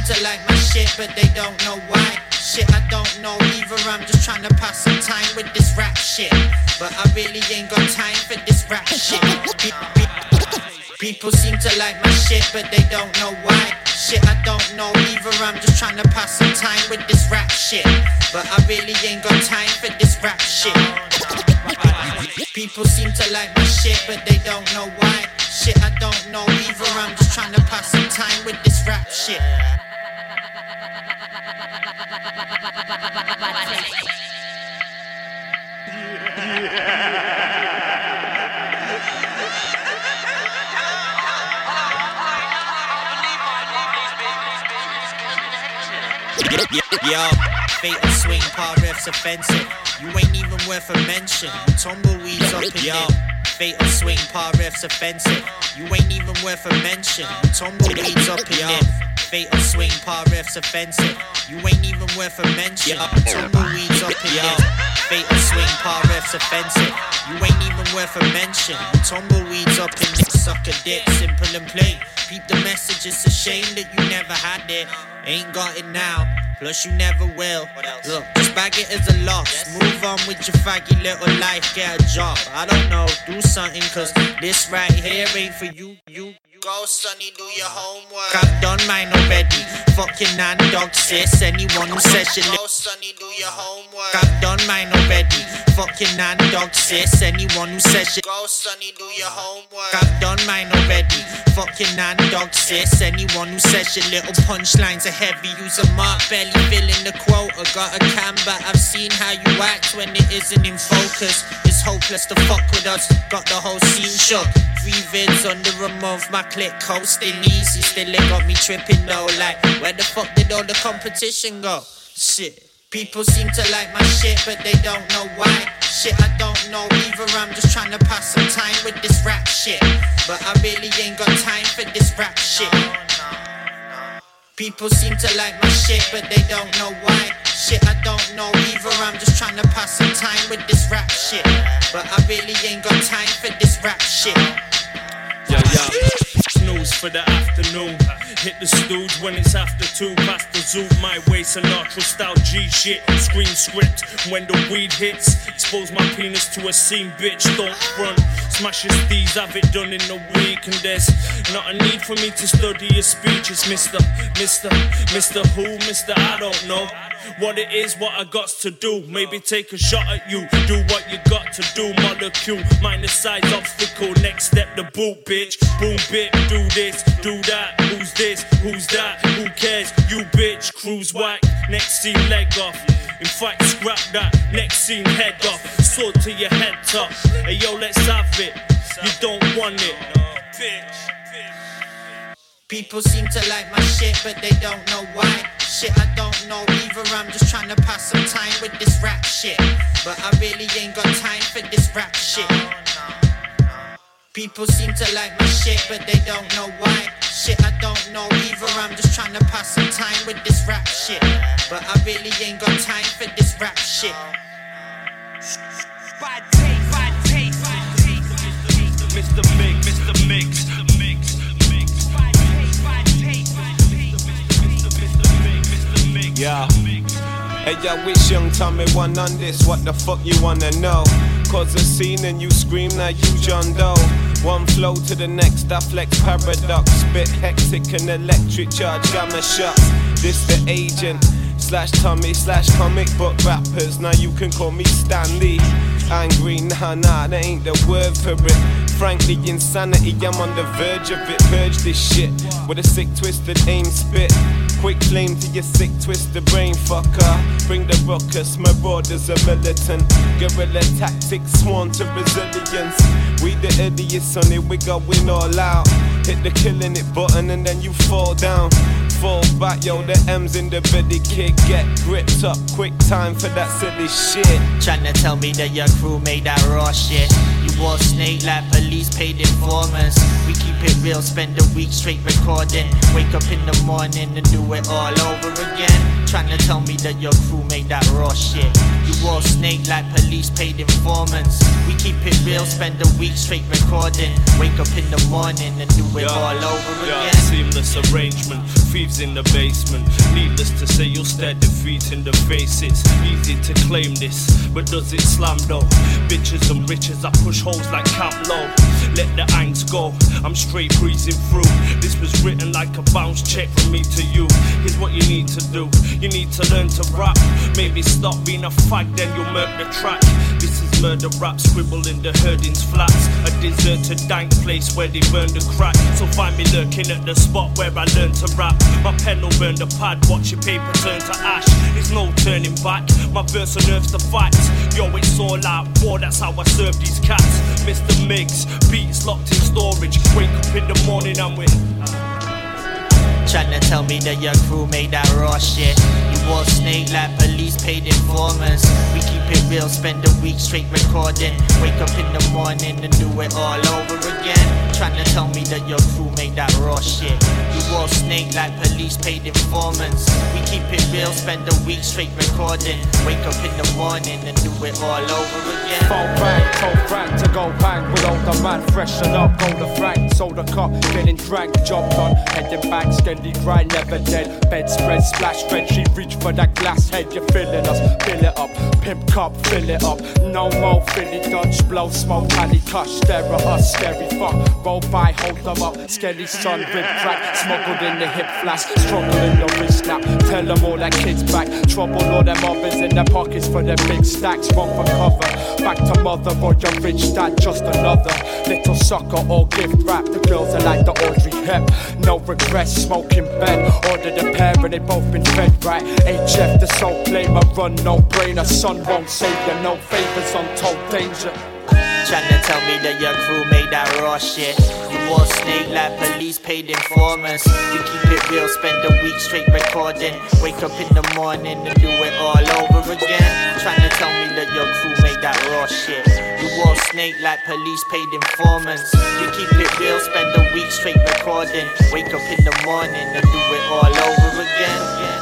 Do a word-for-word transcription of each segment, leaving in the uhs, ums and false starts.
to like my shit, but they don't know why. Shit, I don't know either, I'm just trying to pass some time with this rap shit. But I really ain't got time for this rap shit. People seem to like my shit, but they don't know why. Shit, I don't know either, I'm just trying to pass some time with this rap shit. But I really ain't got time for this rap shit. People seem to like my shit, but they don't know why. Shit, I don't know either, I'm just trying to pass some time with this rap shit. Yo, fatal swing, par refs offensive. You ain't even worth a mention. Tumbleweeds up in Yo, fatal swing, par refs offensive. You ain't even worth a mention. Tumbleweeds up in it. Fatal swing, par refs offensive. You ain't even worth a mention. Tumbleweeds up in it. Fatal swing, par refs offensive. You ain't even worth a mention. Tumbleweeds up in it. Suck a dick, simple and plain. Peep the message, it's a shame that you never had it. Ain't got it now, plus you never will. Look, just bag it as a loss. Move on with your faggy little life, get a job. I don't know, do something, cause this right here ain't for you, you. Go, sonny, do your homework. I've done mine already. Fuck your nan dog sis. Anyone who says you Go, sonny, do your homework. I've done mine already. Fuck your nan dog sis. Anyone who says you Go, sonny, do your homework. I've done mine already. Fuck your nan dog sis. Anyone who says your little punchlines are heavy. Use a mark belly filling the quota. Got a cam, but I've seen how you act when it isn't in focus. It's hopeless to fuck with us. Got the whole scene shook. Three vids under a month, my click coasting easy. Still it got me tripping though. Like, where the fuck did all the competition go? Shit. People seem to like my shit, but they don't know why. Shit, I don't know either, I'm just trying to pass some time with this rap shit. But I really ain't got time for this rap shit. People seem to like my shit, but they don't know why. Shit, I don't know either, I'm just trying to pass some time with this rap shit. But I really ain't got time for this rap shit. Yeah, yeah. Snooze for the afternoon. Hit the stooge when it's after two. Past the zoo, my way, Sinatra style G shit. Screen script when the weed hits. Expose my penis to a scene, bitch. Don't front. Smash your steez, have it done in a week. And there's not a need for me to study your speech. It's Mister, Mister, Mister Who, Mister I don't know. What it is, what I got to do. Maybe take a shot at you. Do what you got to do. Molecule, minus size obstacle. Next step, the boot, bitch. Boom, bit, do this, do that. Who's this? Who's that? Who cares? You bitch, cruise whack. Next scene, leg off. In fact, scrap that. Next scene, head off. Sword to your head top. Hey yo, let's have it. You don't want it, bitch. People seem to like my shit, but they don't know why. Shit, I don't know either, I'm just trying to pass some time with this rap shit. But I really ain't got time for this rap shit. People seem to like my shit, but they don't know why. Shit, I don't know either, I'm just trying to pass some time with this rap shit. But I really ain't got time for this rap shit. Mister Mix, Mister Mix. Yeah. Hey, I wish young Tommy won on this. What the fuck you wanna know? Cause the scene and you scream, now you John Doe. One flow to the next, I flex paradox. Spit hectic and electric charge, gamma shots. This the agent, slash Tommy, slash comic book rappers. Now you can call me Stanley. Angry, nah, nah, that ain't the word for it. Frankly, insanity, I'm on the verge of it. Purge this shit with a sick, twisted aim spit. Quick flame to your sick, twisted brain, fucker. Bring the ruckus, my brothers are militant. Guerrilla tactics, sworn to resilience. We the idiots on it, we going all out. Hit the killing it button and then you fall down. Fall back, yo, the M's in the belly kick. Get gripped up, quick time for that silly shit. Tryna tell me that your crew made that raw shit. You wore snake like police paid informants. We keep it real, spend a week straight recording. Wake up in the morning and do it all over again. Tryna tell me that your crew made that raw shit. You wore snake like police paid informants. We keep it real, spend a week straight recording. Wake up in the morning and do it yeah, all over yeah, again. Seamless arrangement, thieves in the basement. Needless to say, you'll stare defeat in the face. It's easy to claim this, but does it slam though? Bitches and riches, I push holes like Camp Low. Let the angst go, I'm straight breezing through. This was written like a bounce check from me to you. Here's what you need to do, you need to learn to rap. Maybe stop being a fag, then you'll murk the track. This is murder rap, scribbled in the herding's flats. A deserted dank place where they burn the crack. So find me lurking at the spot where I learn to rap. My pen will burn the pad, watch your paper turn to ash. There's no turning back, my verse unnerves the fight. Yo, it's all out war, that's how I serve these cats. Mister Miggs, beats locked in storage. Wake up in the morning and we're tryna tell me that your crew made that raw shit. You wore snake like police paid informers. We keep it real, spend a week straight recording. Wake up in the morning and do it all over again. Tryna tell me that your crew made that raw shit. You wore snake like police paid informants. We keep it real, spend a week straight recording. Wake up in the morning and do it all over again. Phone rang, told Frank to go bang with older man, freshen up, go to Frank. Sold a cup, getting drank, job done, heading back, Skendy grind, never dead. Bedspread, splash, bed, she reach for that glass head. You're feeling us, fill it up, pimp cup, fill it up. No more Philly Dutch, blow smoke, alley touch, stare at us, scary fuck. Roll by, hold them up, Skendy son, rib crack, smuggled in the hip flask, struggle in the wrist snap. Tell them all that kids back, trouble all them others in their pockets for their big stacks. Run for cover, back to mother or your rich dad, just another little sucker or gift wrap. The girls are like the Audrey Hep, no regrets, smoking bed. Order the pair and they both been fed right. H F the soul claimer, run no brainer. Son won't save you, no favors, untold danger. Tryna tell me that your crew made that raw shit. You wore snake like police paid informers. We keep it real, spend a week straight recording. Wake up in the morning and do it all over again. Tryna tell me that your crew made that raw shit. You wore snake like police paid informants. We keep it real, spend a week straight recording. Wake up in the morning and do it all over again.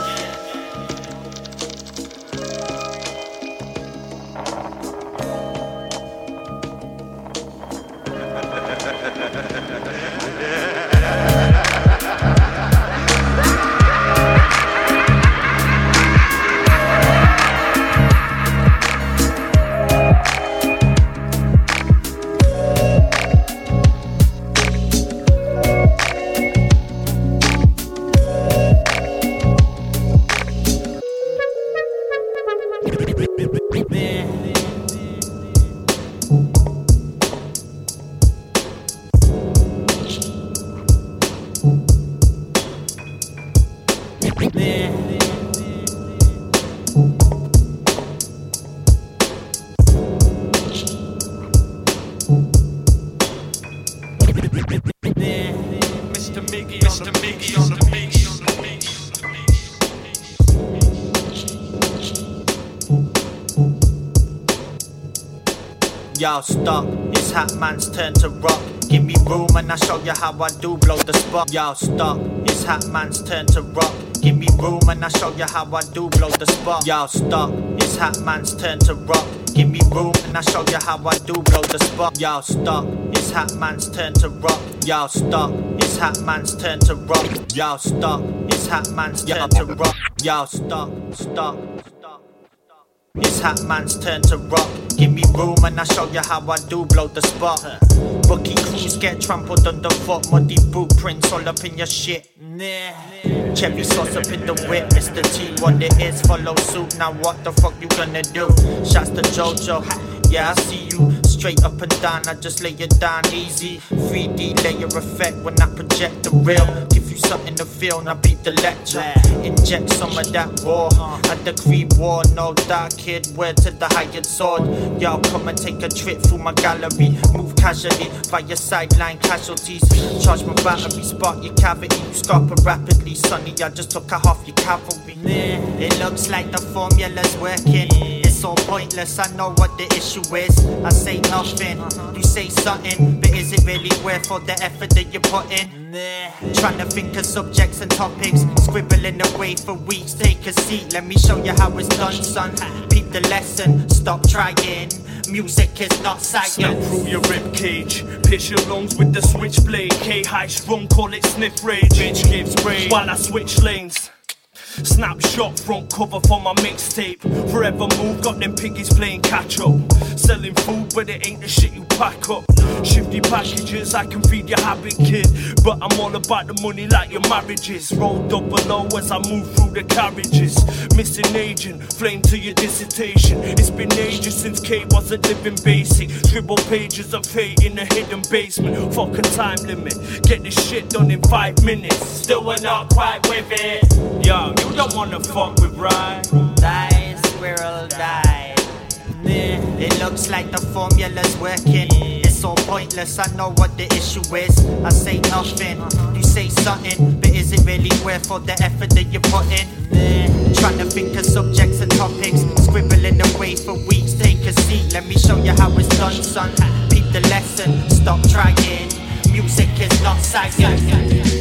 Mister Miggy on the Miggy on the Miggy on the Miggy. Yo, stop, it's Hat Man's turn to rock. Give me room and I'll show you how I do blow the spot. Yo, stop, it's Hat Man's turn to rock. Give me room and I'll show you how I do blow the spot. Yo, stop, it's Hat Man's turn to rock. Give me room and I'll show you how I do blow the spot. Yo, stop, it's Hat Man's turn to rock. Yo, stop, it's Hat Man's turn to rock. Yo, stop, it's Hat Man's turn to rock. Yo, stop, stop, stop. It's Hat Man's turn to rock. Give me room and I'll show you how I do blow the spot. Rookie crews get trampled underfoot. Muddy boot prints all up in your shit. Nah. Cherry sauce up in the whip. Mister T, what it is, follow suit. Now what the fuck you gonna do? Shouts to Jojo. Yeah, I see you. Straight up and down, I just lay it down easy. three D layer effect when I project the real. Give you something to feel, now beat the lecture. Inject some of that raw. I decree war, no doubt, kid. Word to the hired sword. Y'all come and take a trip through my gallery. Move casually via sideline casualties. Charge my battery, spark your cavity. You scarper rapidly, sonny. I just took a half your cavalry. It looks like the formula's working. It's all pointless, I know what the issue is. I say nothing, you say something, but is it really worth all the effort that you put in? Trying to think of subjects and topics, scribbling away for weeks. Take a seat, let me show you how it's done, son. Peep the lesson, stop trying. Music is not science. Snap through your rib cage, pierce your lungs with the switchblade. K-high strong, call it sniff rage. Bitch gives brain while I switch lanes. Snapshot front cover for my mixtape. Forever move, got them piggies playing catch up. Selling food, but it ain't the shit you pack up. Shifty packages, I can feed your habit, kid. But I'm all about the money like your marriages. Rolled up below as I move through the carriages. Missing agent, flame to your dissertation. It's been ages since K wasn't living basic. Dribble pages of hate in a hidden basement. Fuck a time limit, get this shit done in five minutes. Still we're not quite with it. Yo, you don't wanna fuck with Ryan. Die, squirrel, die. It looks like the formula's working. It's all pointless, I know what the issue is. I say nothing, you say something, but is it really worth all the effort that you put in? Trying to think of subjects and topics, scribbling away for weeks. Take a seat, let me show you how it's done, son. Peep the lesson, stop trying. Music is not science.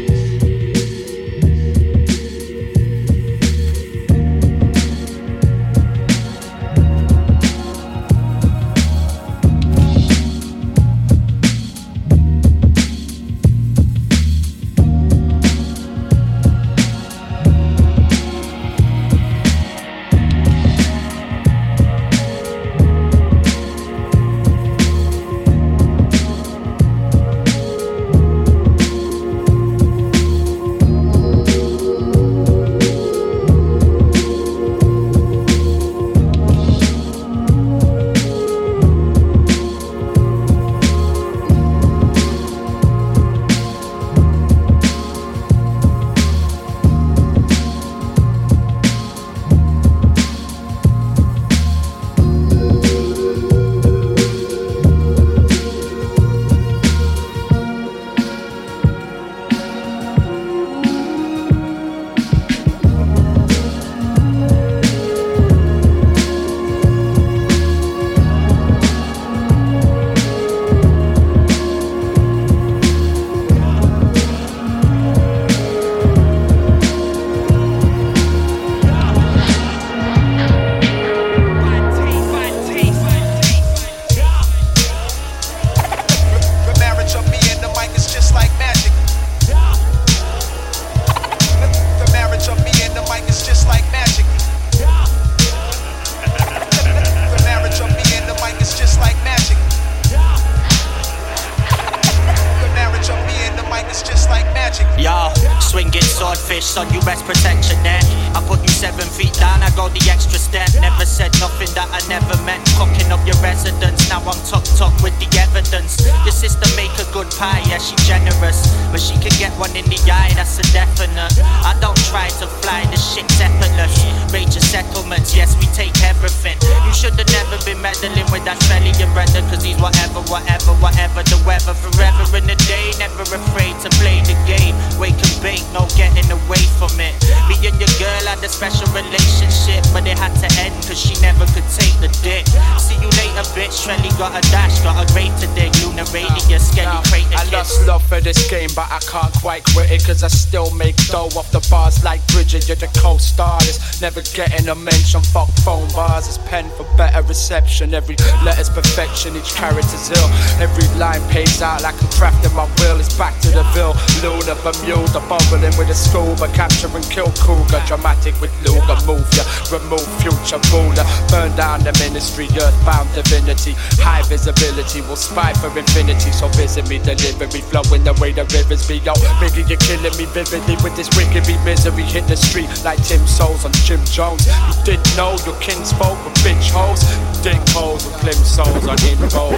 Son, you rest protection there. I put you seven feet down, I go the extra step. Never said nothing that I never meant. Cocking up your residence, now I'm tucked up with the evidence. Your sister make a good pie, yeah, she generous, but she can get one in the eye, that's a definite. I don't try to fly, the shit's effortless. Major settlements, yes, we take everything. You should've never been meddling with that Trelly and Brenda, cause he's whatever, whatever, whatever the weather. Forever in the day, never afraid to play the game. Wake and bake, no getting away from it. Me and your girl had a special relationship, but it had to end cause she never could take the dick. See you later, bitch. Trelly got a dash, got a rate to dig. Lunar radius, skelly crate I lost love for this game, but I can't quite quit it, cause I still make dough off the bars like Bridget. You're the co-star, it's never getting a mention. Fuck phone bars, it's pen for better reception. Every letter's perfection, each character's ill. Every line pays out like I'm crafting my will. It's back to the Ville, Luna, Bermuda, bubbling with a scuba, capture and kill cougar. Dramatic with Luger, move ya, remove future ruler. Burn down the ministry, earthbound divinity. High visibility, will spy for infinity. So visit me, delivery, flowing the way the rivers be. Yo, Biggie, you're killing me vividly with this wicked misery. Hit the street like Tim Souls on Jim Jones. You didn't know your kinsfolk were bitch hoes. Dick holes with Klim Souls on info.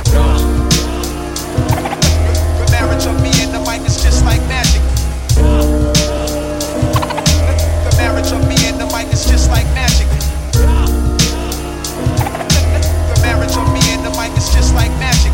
The marriage of me and the mic is just like magic. The marriage of me and the mic is just like magic. The marriage of me and the mic is just like magic.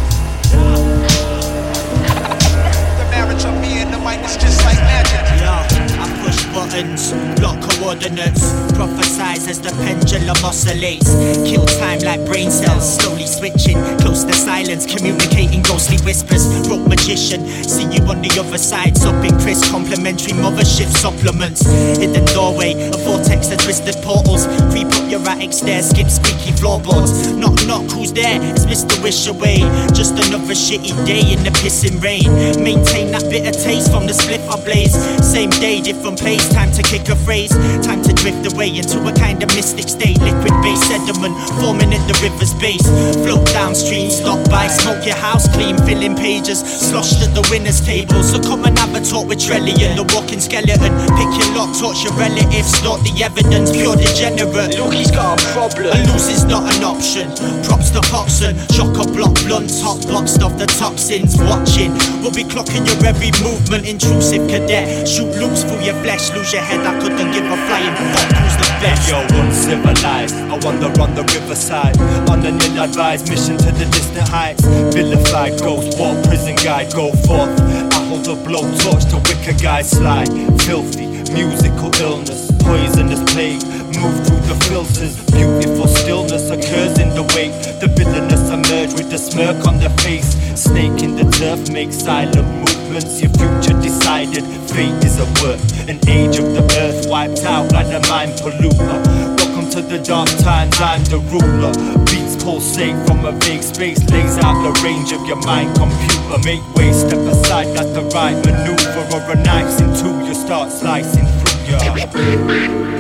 The marriage of me and the mic is just like magic. Yeah, I push buttons, block a coordinates. Prophesize as the pendulum oscillates. Kill time like brain cells, slowly switching. Close to silence, communicating ghostly whispers. Rope magician, see you on the other side. Sopping Chris, complimentary mothership supplements. Hidden doorway, a vortex of twisted portals. Creep up your attic stairs, skip squeaky floorboards. Knock knock, who's there? It's Mister Wish away. Just another shitty day in the pissing rain. Maintain that bitter taste from the split I blaze. Same day, different place, time to kick a phrase. Time to drift away into a kind of mystic state. Liquid based sediment forming at the river's base. Float downstream, stop by, smoke your house clean. Filling pages, sloshed at the winner's table. So come and have a talk with Trellian, the walking skeleton. Pick your lock, torch your relatives, snort the evidence. Pure degenerate, look he's got a problem. A lose is not an option. Props to Popson, shock a block blunts. Hot boxed off the toxins, watching. We'll be clocking your every movement. Intrusive cadet, shoot loops through your flesh. Lose your head, I couldn't give a flying fuck who's the best. Yo, uncivilized, I wander on the riverside. On an ill-advised mission to the distant heights. Vilified ghost, walk prison guide, go forth. I hold a blow torch to wicker guys slide. Filthy, musical illness, poisonous plague. Move through the filters, beautiful stillness occurs in the wake. The bitterness emerge with a smirk on their face. Snake in the turf makes silent movements. Your future decided, fate is at work. An age of the earth wiped out like a mind polluter. Welcome to the dark times, I'm the ruler. Beats pulsate from a vague space, lays out the range of your mind computer. Make way, step aside, that's the right maneuver. Or a knife's in two, you start slicing through your.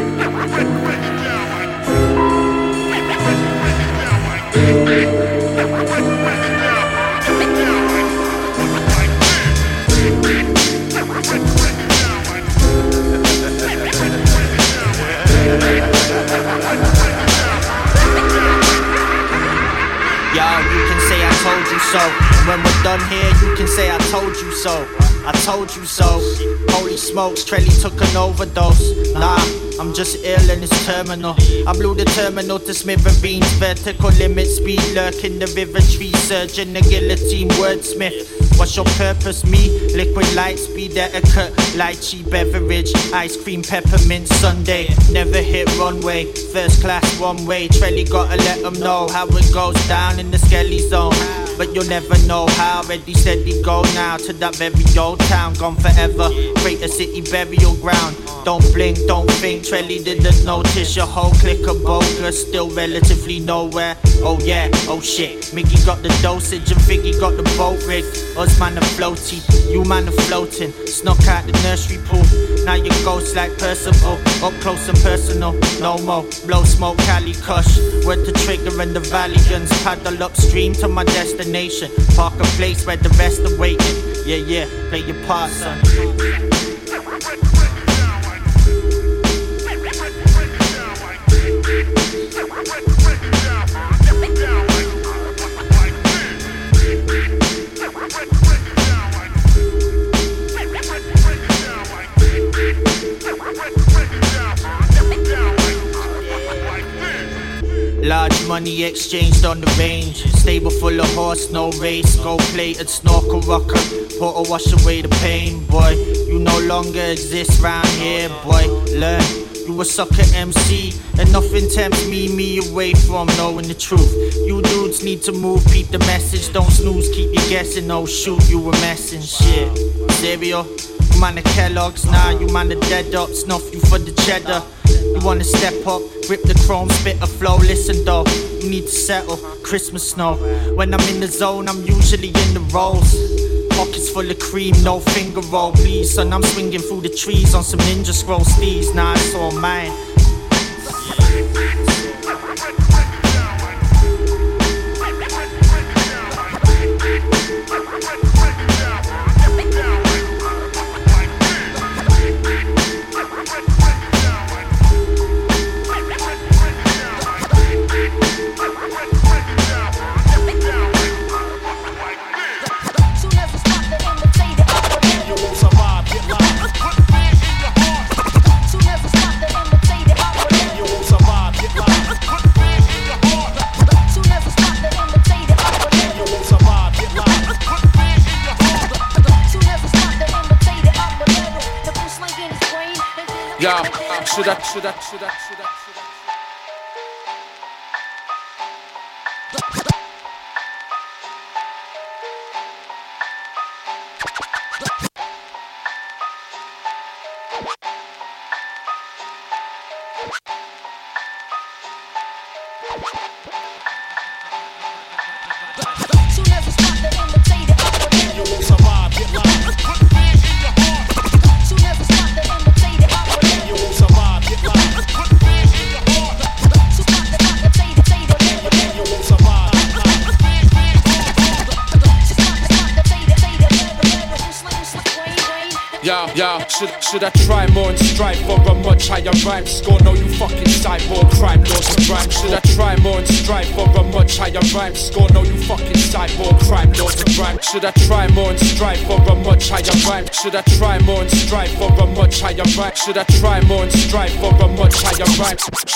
Yo, you can say I told you so. When we're done here, you can say I told you so. I told you so. Holy smokes, Trelly took an overdose. Nah, I'm just ill and it's terminal. I blew the terminal to smithereens. Vertical limit speed, lurking the river tree. Surgeon, the guillotine, wordsmith. What's your purpose? Me, liquid light speed etiquette, lychee beverage, ice cream peppermint sundae. Never hit runway, first class one way. Trelly gotta let them know how it goes down in the skelly zone. But you'll never know how. Ready, steady, go now to that very old town, gone forever. Greater city burial ground. Don't blink, don't think. Trelly didn't notice your whole clique of bogus, still relatively nowhere. Oh yeah, oh shit. Mickey got the dosage and Figgy got the boat rig. Us man are floaty, you man are floating. Snuck out the nursery pool. Now you ghost like Percival, up close and personal. No more blow smoke, Cali Kush. Word to trigger and the Valiants. Paddle upstream to my destination. Park a place where the rest are waiting. Yeah, yeah, play your part, son. Large money exchanged on the range. Stable full of horse, no race. Gold plated snorkel rocker. Portal wash away the pain, boy. You no longer exist round here, boy. Learn. You a sucker M C, and nothing tempts me, me away from knowing the truth. You dudes need to move, peep the message. Don't snooze, keep you guessing. Oh shoot, you were messing, shit. Cereal, you man the Kellogg's, nah, you man the dead up. Snuff you for the cheddar. You wanna step up, rip the chrome, spit a flow. Listen though, you need to settle. Christmas snow. When I'm in the zone, I'm usually in the rolls. Pockets full of cream, no finger roll, please. Son, I'm swinging through the trees on some ninja scroll steeds. Nah, it's all mine. Soon as should I, should I, should I, should I? Yo, should, should I try more and strive for a much higher rhyme score? No, you fucking cyborg crime lords of rhyme. Should I try more and strive for a much higher rhyme score? No, you fucking cyborg crime lords of rhyme. Should I try more and strive for a much higher rhyme? Should I try more and strive for a much higher rhyme? Should I try more and strive for a much higher rhyme?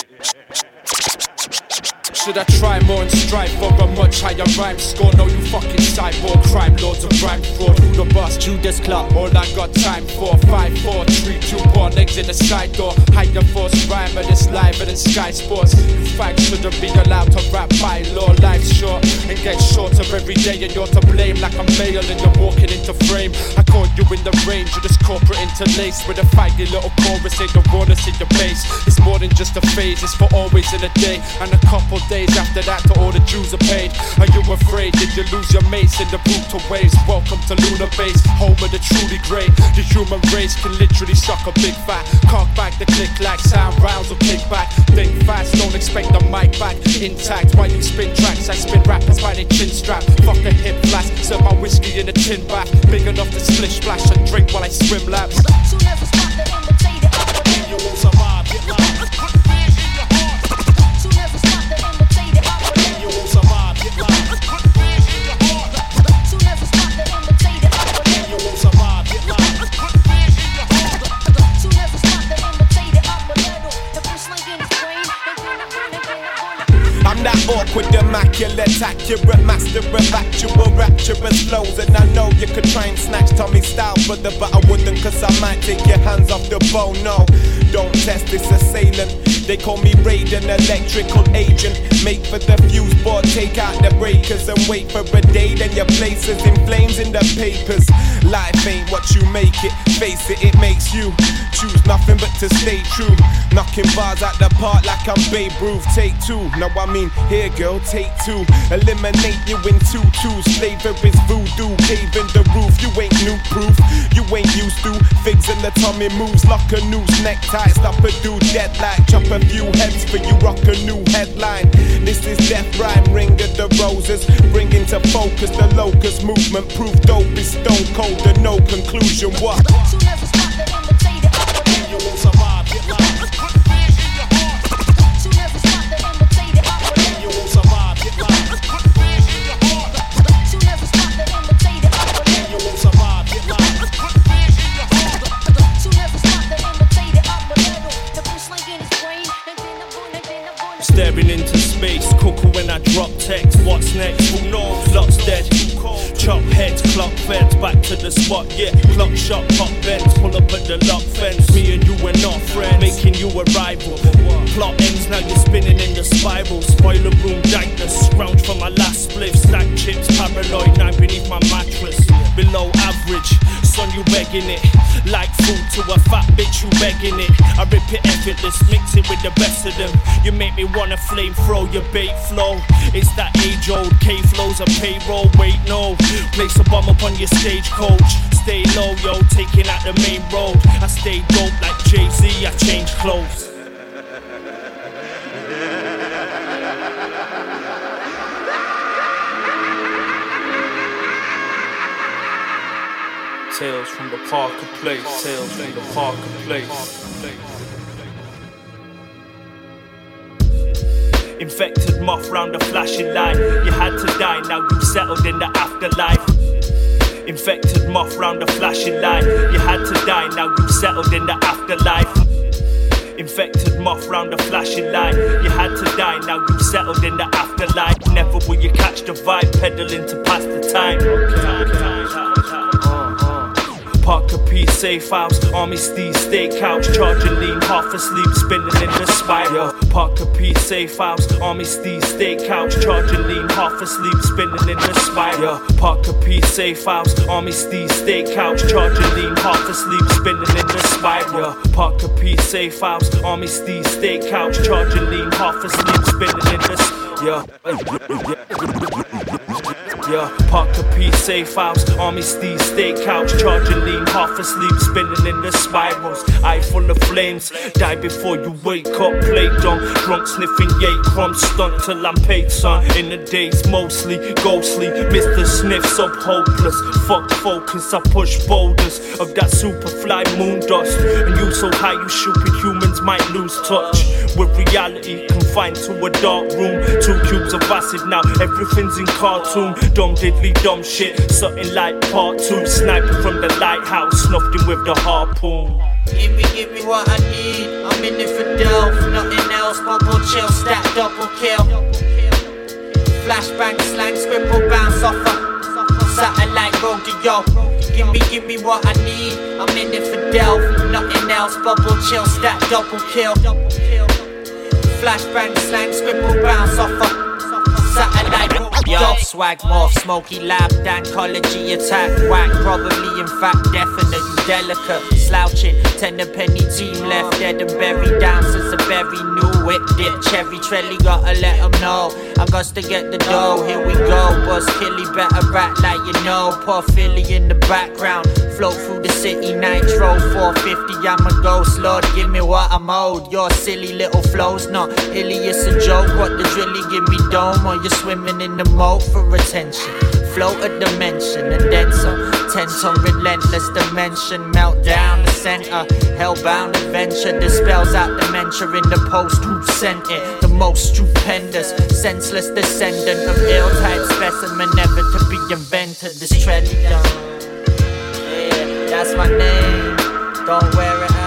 Should I try more and strive for a much higher rhyme score? No, you fucking cyborg crime lords of rhyme fraud. Who the bus? Judas Club. All I got time for. Five, four, three, two, one. Exit the side door. Higher force rhyme and it's liver than Sky Sports. You fags shouldn't be allowed to rap by law. Life's short and gets shorter every day, and you're to blame like I'm male and you're walking into frame. I caught you in the range of this corporate interlace with a faggy little chorus in the rawness in your bass. It's more than just a phase, it's for always in a day and a couple days after that to all the dues are paid. Are you afraid? Did you lose your mates in the brutal waves? Welcome to Lunar Base, home of the truly great. The human race can literally suck a big fat cock back, the click like sound rounds or kick back. Think fast, don't expect the mic back intact. While you spin tracks, I spin rappers by their chin strap. Fuck a hip flash, serve my whiskey in a tin bath. Big enough to splish splash and drink while I swim laps. Soon as I stop the imitator, you won't survive, get live. Put fears in your heart. Soon as I stop the imitator, you won't survive, get live. Put fears in your heart. Soon as I stop the imitator, you won't survive, get live. Put fears in your heart. Soon as I stop the imitator, I'm a little. The first link in his brain, they gonna burn it, gonna burn it. I'm that awkward, immaculate, accurate, master of actual rapturous flows. And I know you could try and snatch Tommy's style, brother, but I wouldn't, cause I might take your hands off the bow. No, don't test this assailant. They call me Raiden, electrical agent. Make for the fuse board, take out the breakers and wait for a day. Then your place is in flames in the papers. Life ain't what you make it, face it, it makes you choose nothing but to stay true. Knocking bars out the park like I'm Babe Ruth. Take two, no I mean here girl, take two. Eliminate you in two twos. Flavor is voodoo, cave in the roof. You ain't new proof, you ain't used to figs in the tummy moves. Lock a noose, necktie, stop a dude dead like. Chop a few heads for you, rock a new headline. This is Death Rhyme, ring of the roses. Bring into focus the locust movement. Proof dope is stone cold and no conclusion. What? Soon as I stop the imitator, you won't survive, get live. Put fears in your heart. soon as I stop the imitator, You won't survive, get live. Put fears in your heart. soon as I stop the imitator, You won't survive, get live. Put fears in your heart. soon as I stop the imitator, I'm a little. The first link in his brain, and then I'm gonna, then I'm gonna. Staring into space, cuckoo when I drop text. What's next? Who knows? Lots dead. Chop heads, clock feds, back to the spot, yeah. Clock shot, pop bends, pull up at the lock fence. Me and you were not friends, making you a rival. Plot ends, now you're spinning in the spiral. Spoiler room dankness, scrounge for my last spliff. Stack chips, paranoid, night beneath my mattress. Below average, son you begging it. Like food to a fat bitch, you begging it. I rip it effortless, mix it with the best of them. You make me wanna flame throw your bait flow. It's that age old K flows a payroll. Wait no, place a bomb up on your stagecoach. Stay low yo, taking out the main road. I stay dope like Jay-Z, I change clothes. Tales from the Parker Place, tales from the Parker Place. Infected moth round the flashing light. You had to die, now you've settled in the afterlife. Infected moth round the flashing light. You had to die, now you've settled in the afterlife. Infected moth round the flashing light. You had to die, now you've settled in the afterlife. Never will you catch the vibe, pedaling to pass the time. Parker P, safe house, Army Steve, steakhouse, charging lean, half asleep, spinning in the spiral. Parker P, safe house, Army Steve, steakhouse, charging lean, half asleep, spinning in the spiral. Parker P, safe house, Army Steve, steakhouse, charging lean, half asleep, spinning in the spiral. Parker P, safe house, Army Steve, steakhouse, charging lean, half asleep, spinning in the yeah. Yeah, Parker P, safe house, Army Steve, steakhouse, charging lean, half asleep, spinning in the spirals. Eye full of flames, die before you wake up, play dumb, drunk sniffing yay crumbs, stunt till I'm paid, son. In the days mostly ghostly, Mister Sniffs up hopeless, fuck focus, I push boulders of that superfly moon dust, and you so high you stupid humans might lose touch with reality, confined to a dark room, two cubes of acid, now everything's in cartoon. Dumb diddly dumb shit, something like part two. Sniping from the lighthouse, snuffed him with the harpoon. Give me, give me what I need. I'm in it for Delph, nothing else. Bubble chill, stack double kill. Flashbang slang, scribble bounce off a satellite rodeo. Give me, give me what I need. I'm in it for Delph, nothing else. Bubble chill, stack double kill. Flashbang slang, scribble bounce off a satellite rodeo. Yo, swag morph, smoky lab, dancology attack, whack, probably in fact definite, you delicate, slouching, tender penny team left dead and buried down since the berry new whip dip, cherry trelly, gotta let them know, I got to get the dough, here we go, Buzz Killy, better rat like you know, Puff Philly in the background, float through the city, nitro, four fifty, I'm a ghost, Lord, give me what I'm owed, your silly little flows, not illy, it's a joke, what the drilly, give me dome, or you're swimming in the moat for attention, float a dimension, and then some, tense on relentless dimension, melt down the center, hellbound adventure, dispels out dementia in the post, who sent it, the most stupendous, senseless descendant of ill-type specimen, never to be invented, this trendy dumb, yeah, that's my name, don't wear it out.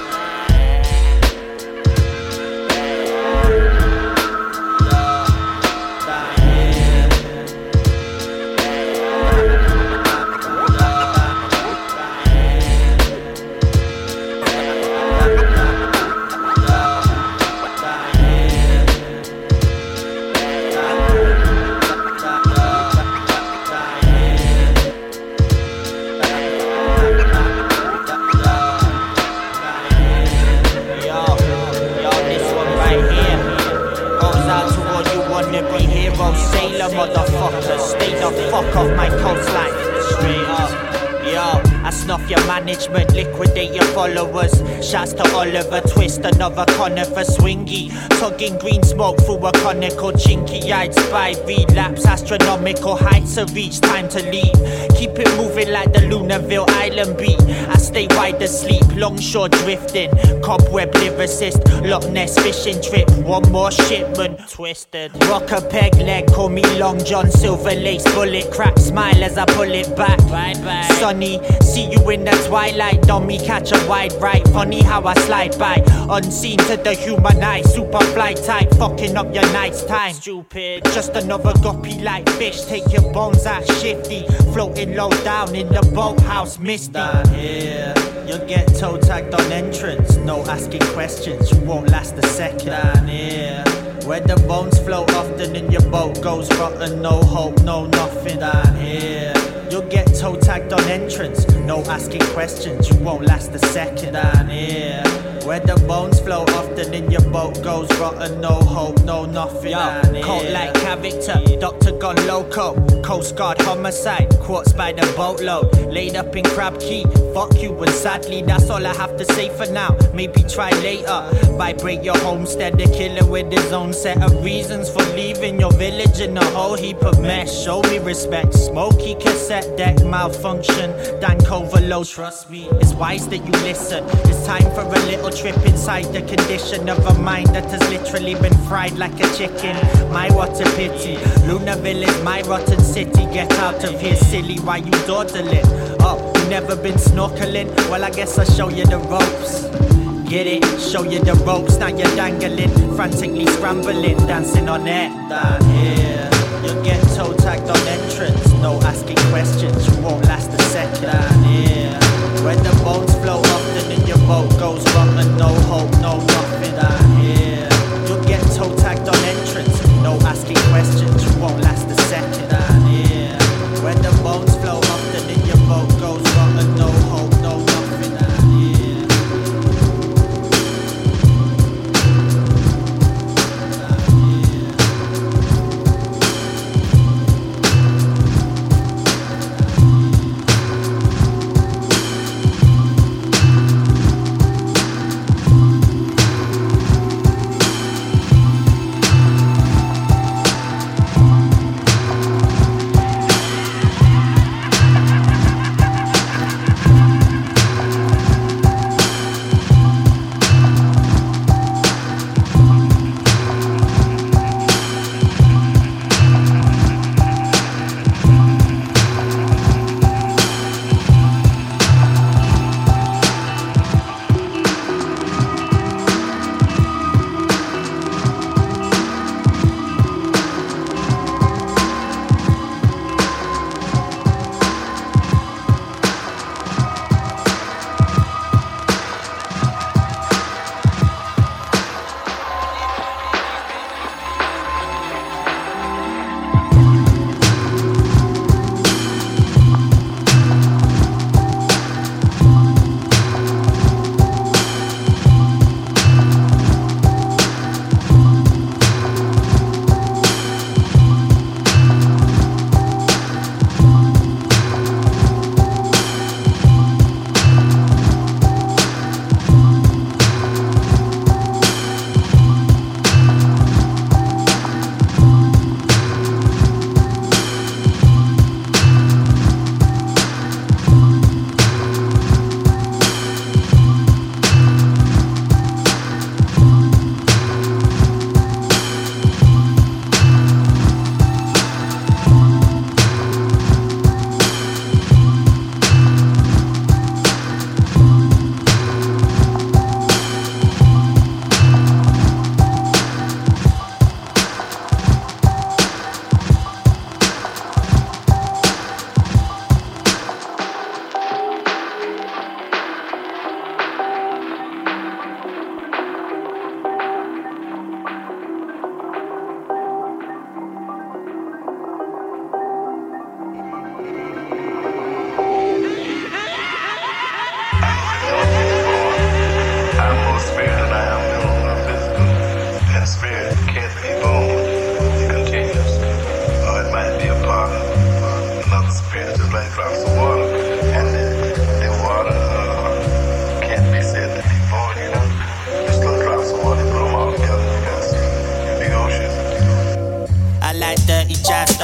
Motherfucker, stay the fuck off my coastline. Straight up, yo, I snuff your management, liquidate your followers. Shouts to Oliver Twist, another conifer swingy. Tugging green smoke through a conical, chinky-eyed spy. Relapse, astronomical heights of reach, time to leave. Keep it moving like the Lunarville Island beat. I stay wide asleep, longshore drifting. Cobweb lyricist, Loch Ness fishing trip. One more shipment, twisted. Rock a peg leg, call me Long John, silver lace, bullet crack. Smile as I pull it back. Bye bye. Sunny, see you in the twilight. Dummy, catch a wide right. Funny how I slide by, unseen to the human eye. Super fly type, fucking up your night's time. Stupid, just another guppy like fish. Take your bones out shifty, floating low down in the boathouse, misty. Down here, you'll get toe tagged on entrance. No asking questions, you won't last a second. Down here, where the bones float often and your boat goes rotten. No hope, no nothing. Down here, you'll get toe tagged on entrance. No asking questions, you won't last a second. Down here, where the bones flow often and your boat goes rotten. No hope, no nothing. Yo, cult like character, Doctor gone loco. Coast Guard homicide, quartz by the boatload. Laid up in Crab Key, fuck you and sadly that's all I have to say for now. Maybe try later, vibrate your homestead. The killer with his own set of reasons for leaving your village in a whole heap of mess. Show me respect, smoky cassette deck malfunction. Dank overload, trust me, it's wise that you listen. It's time for a little trip inside the condition of a mind that has literally been fried like a chicken. My what a pity, Lunarville is my rotten city. Get out of here silly, why you dawdling? Oh, you never been snorkeling? Well I guess I'll show you the ropes. Get it? Show you the ropes, now you're dangling, frantically scrambling, dancing on it. Down here, you'll get toe tagged on entrance. No asking questions, you won't last a second. Down here,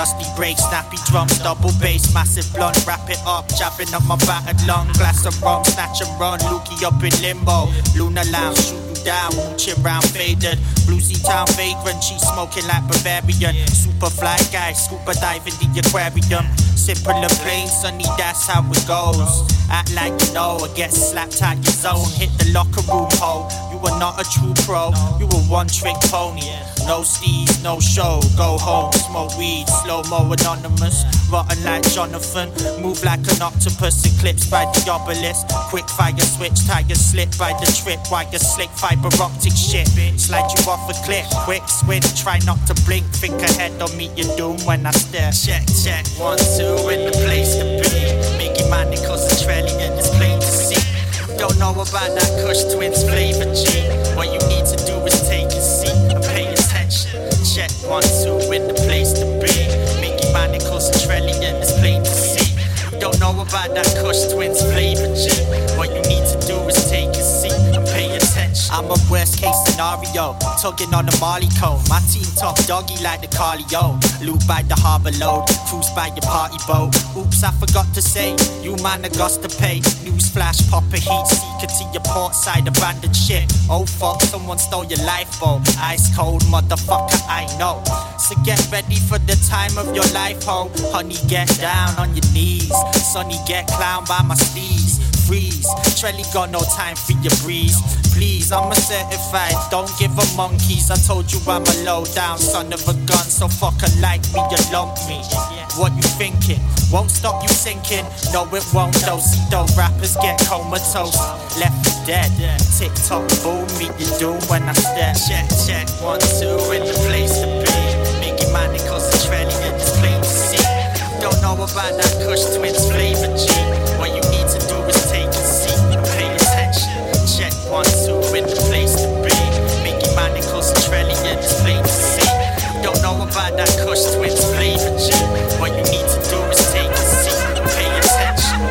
Rusty brakes, snappy drums, double bass, massive blunt, wrap it up, jabbing up my battered lung, glass of rum, snatch and run, Lukey up in limbo, Luna Lounge, shoot you down, mooching round faded, Bluesy Town vagrant, she smoking like Bavarian, super fly guy, scuba diving the aquarium, simple and plain, sunny, that's how it goes, act like you know, or get slapped out your zone, hit the locker room hole, you are not a true pro, you a one trick pony, no steez, no show, go home, smoke weed, slow-mo anonymous, rotten like Jonathan, move like an octopus, eclipsed by the obelisk, quick fire switch, tire slip by the trip, while you slick fiber optic shit, slide you off a cliff, quick swing, try not to blink, think ahead, don't meet your doom when I stare, check, check, one, two, in the place to be, Mickey Manny cause the Trellian is plain to see, don't know about that Kush Twins flavor G, what you need to do is take a seat and pay attention, check, one, two, in the place to be, Mickey Manny cause the Trellian is plain to see, don't know about that Kush Twins flavor G, what you need to do is take a seat and pay attention, I'm a worst case scenario, tugging on a Marley cone, my team top doggy like the Carleo, loop by the harbour load, cruise by your party boat, oops I forgot to say, you man a got to pay, newsflash pop a heat seeker to your port side abandoned ship, oh fuck someone stole your lifeboat, ice cold motherfucker I know, so get ready for the time of your life ho, honey get down on your knees, sonny get clowned by my steez, freeze, Trelly got no time for your breeze, please I'm a certified, don't give a monkeys, I told you I'm a low down son of a gun, so fucker like me you lump me, what you thinking, won't stop you sinking, no it won't though, see those rappers get comatose, left for dead, tick tock boom, meet your doom when I step, check check, one two in the place to be, Mickey Manny cause the Trellian is plain to see, don't know about that Kush Twins flavor G, what you need to do is take a seat and pay attention, check one two in the place to be, Mickey Manny cause the Trellian is plain to see, don't know about that Kush Twins flavor G, what you need to do is take a seat and pay attention.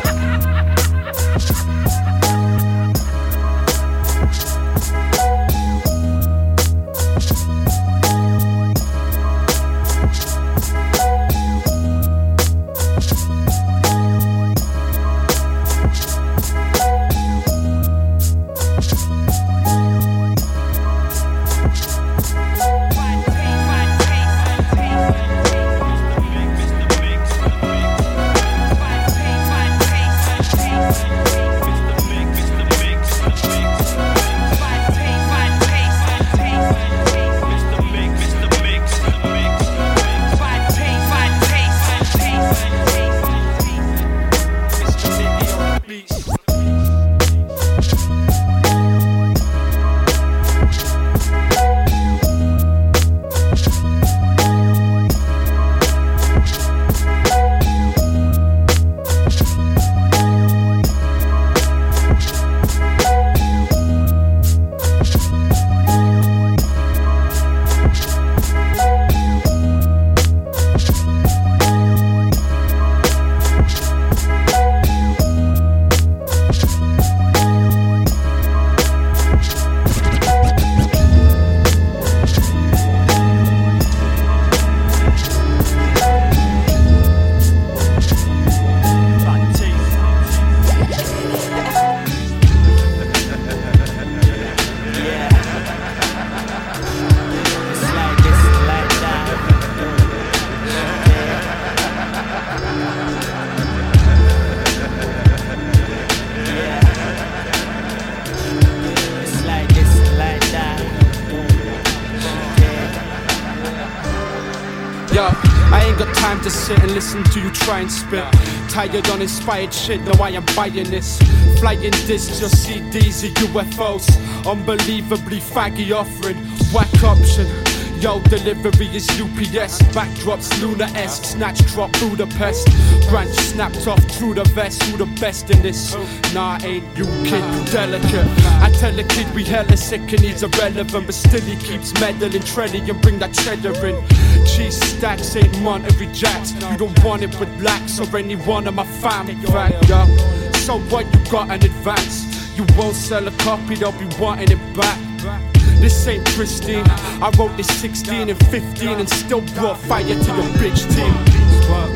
time to sit and listen to you try and spit. Tired on inspired shit, no I am buying this. Flying discs, your C Ds are U F Os. Unbelievably faggy offering, whack option. Yo, delivery is U P S. Backdrops, Luna-esque. Snatch drop, Budapest. Branch snapped off through the vest. Who the best in this? Nah, ain't you kid, you delicate. I tell a kid we hella sick and he's irrelevant, but still he keeps meddling, treading and bring that cheddar in. Cheese stacks ain't Monterey Jacks. You don't want it with blacks or any one of my family. Fact, yo. So what you got in advance? You won't sell a copy, they'll be wanting it back. this ain't pristine. I wrote this sixteen and fifteen and still brought fire to your bitch team. What?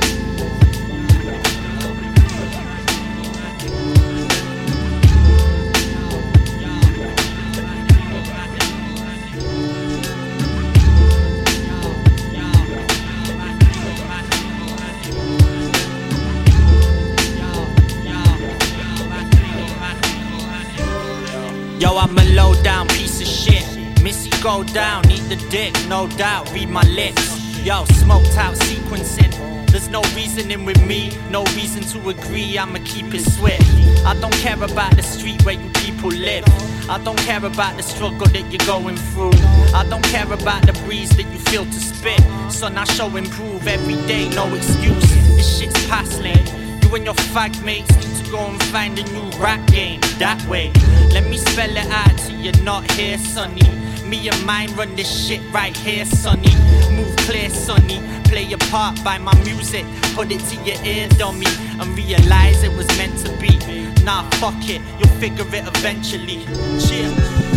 Yo, I'm a low down piece of shit. Missy go down, eat the dick, no doubt, read my lips. Yo, smoked out sequencing. There's no reasoning with me, no reason to agree, I'ma keep it swift. I don't care about the street where you people live. I don't care about the struggle that you're going through. I don't care about the breeze that you feel to spit. Son, I show improve every day, no excuse. This shit's past lane. You and your fag mates need to go and find a new rap game that way. Let me spell it out till you're not here, sonny. Me and mine run this shit right here, sonny. Move clear, sonny. Play your part by my music. Put it to your ear, dummy. And realize it was meant to be. Nah, fuck it. You'll figure it eventually. Cheers.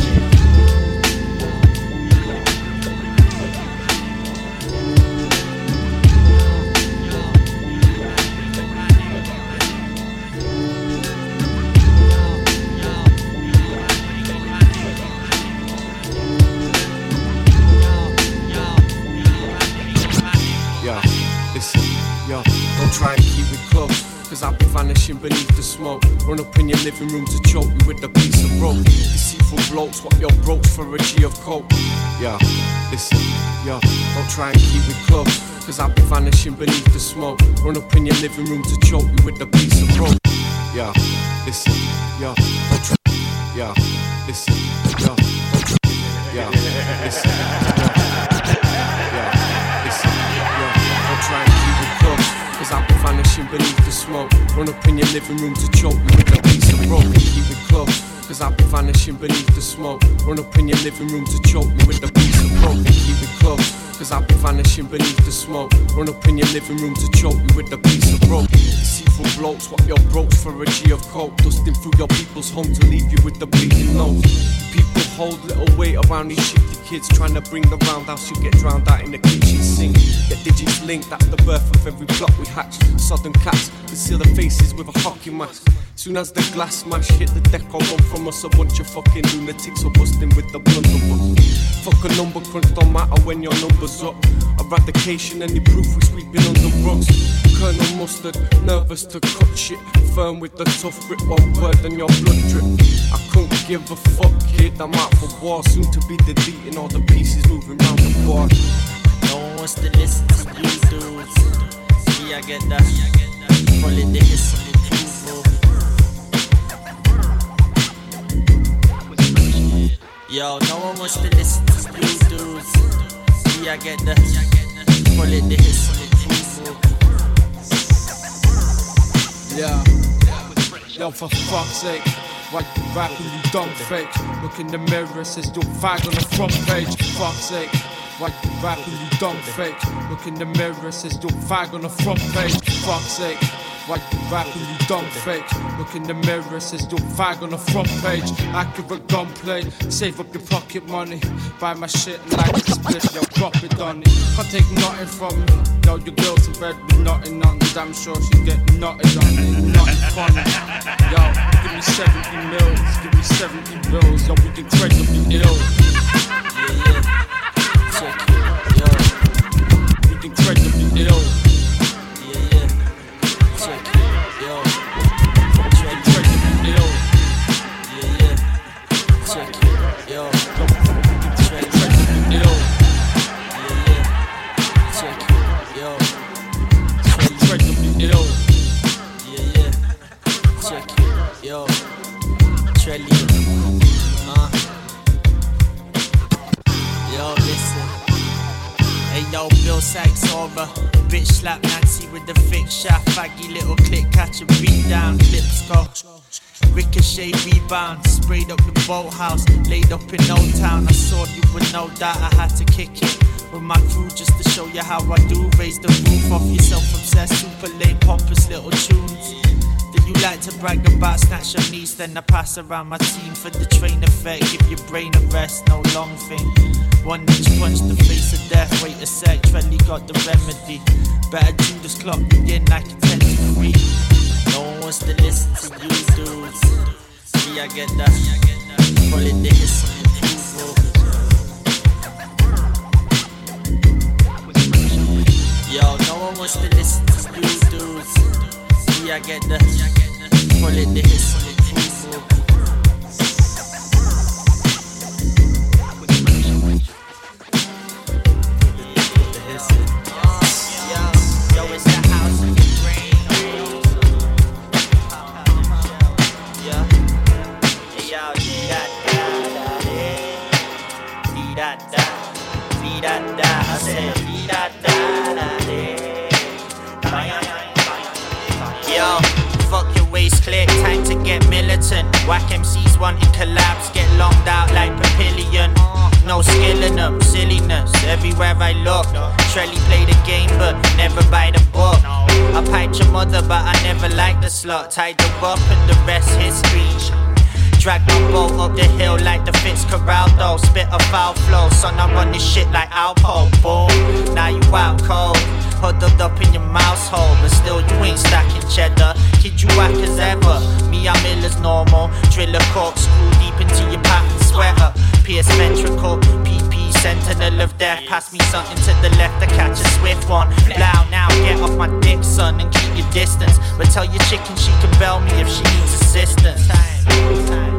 Try and keep it close, cause I'll be vanishing beneath the smoke. Run up in your living room to choke you with a piece of rope. Deceitful blokes, what your brokes for a G of coke. Yeah, listen, yeah, don't try and keep it close, cause I'll be vanishing beneath the smoke. Run up in your living room to choke you with a piece of rope. Yeah, listen, yeah, don't try, yeah, listen, yeah, don't try, yeah, listen, yeah, yeah, listen, yeah, don't try and keep it close, cause I'll be vanishing beneath the smoke. Run up in your living room to choke you with a piece of rope. Keep it close, cause I'll be vanishing beneath the smoke. Run up in your living room to choke me with a piece of rope. Keep it close, cause I'll be vanishing beneath the smoke. Run up in your living room to choke me with a piece of rope. Deceitful blokes, what your brokes for a G of coke. Dusting through your people's home to leave you with the bleeding nose. People hold little weight around these shifty kids, trying to bring the roundhouse, you get drowned out in the kitchen sink. Get digits linked, that's the birth of every plot we hatch. Southern cats conceal their faces with a hockey mask. Soon as the glass smash hit the deck, I'll run from us a bunch of fucking lunatics or busting with the blunderbuss. Fuck a number crunch, don't matter when your number's up. Eradication, any proof we're sweeping under rugs. Colonel Mustard, nervous to cut shit. Firm with the tough grip, one word and your blood drip. I couldn't give a fuck, kid, I'm out for war. Soon to be deleting all the pieces moving round the board. No one wants to listen to you dudes. See, I get that. Call it the hiss of approval. Yo, no one wants to listen to you dudes. See, I get that. Call it the hiss of approval. Yeah. Yo, for fuck's sake. Why you rap when you don't fake? Look in the mirror, says you're fag on the front page. Fuck's sake. Why you rap when you don't fake? Look in the mirror, says you're fag on the front page. Fuck's sake. Why you rap when you don't fake? Look in the mirror, says you're fag on the front page. Accurate gunplay, save up your pocket money. Buy my shit and like a split, yo, drop it on it. Can't take nothing from me. Yo, your girl's in bed with nothing on. Damn sure she get nutted on it, nothing funny. Yo, give me seventy mils, give me seventy bills. Yo, we can incredibly ill. Yeah, yeah. Check it, yo. We can incredibly ill. Yeah, yeah. Check it, yo. Check it, yo. Yeah, yeah. Check it, yo. Check it, yo. Yeah, yeah. Check it, yo. Check it, yo. Yeah, yeah. Check it, yo. Trelly. Uh. Yo, listen. Hey, yo, Bill Sykes over. Bitch slap Nancy with the thick shaft. Faggy little click, catch a beat down. Clips go. Ricochet rebound. Sprayed up the boathouse. Laid up in Old Town. I saw you with no doubt. I had to kick it with my crew just to show you how I do. Raise the roof off your self-obsessed, super lame, pompous little tunes. The You like to brag about snatch your niece, then I pass around my team for the train effect. Give your brain a rest, no long thing. One inch punch, the face of death. Wait a sec, Trelly got the remedy. Better Judas clock me in like a ten to three. No one wants to listen to you dudes. See, I get that. Call it the hiss on the people. Yo, no one wants to listen to you dudes. See, I get that. Call it the hiss on the people. Yo, fuck your waist click, time to get militant. Whack M Cs wanting collabs, get longed out like Papillion. No skill in them, silliness, everywhere I look. Trelly play the game but never buy the book. I piped your mother but I never liked the slut. Tied the up and the rest history. Drag my boat up the hill like the Fitzcarraldo. Spit a foul flow, son, I run this shit like Alpo. Boom, now you out cold. Huddled up in your mouse hole, but still you ain't stacking cheddar. Kid you whack as ever, me I'm ill as normal. Drill a cork, screw deep into your pattern sweater. Pierce ventricle, P P, sentinel of death. Pass me something to the left to catch a swift one. Blow now, get off my dick, son, and keep your distance. But tell your chicken she can bell me if she needs assistance. Time, time.